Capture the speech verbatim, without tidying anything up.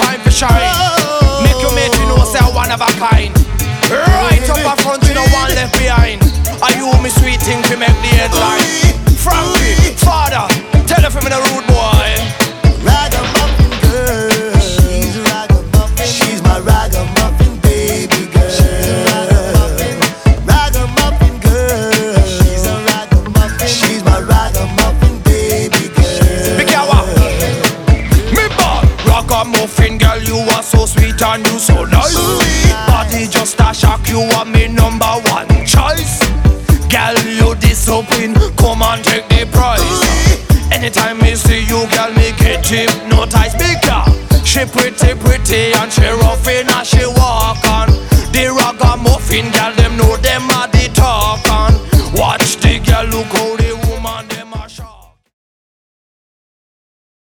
time for shine. Make you make you know say I'm one of a kind. Right up in front, you know one left behind. Are you me sweet thing to make the headline? Frankie, father, tell her from the rude boy. Ragamuffin girl, she's a ragamuffin. She's my ragamuffin baby girl. Ragamuffin girl, she's a ragamuffin. She's my ragamuffin baby girl. Big yawa, me ball. Ragamuffin girl, you are so sweet and you so nice. Body just a shock, you are me number one choice. Girl, you discipline, come and take the prize. Anytime me see you, girl, me get hypnotized. Big girl, she pretty, pretty and she rough in as she walk on. The ragamuffin girl, them know them are the talk on. Watch the girl, look how they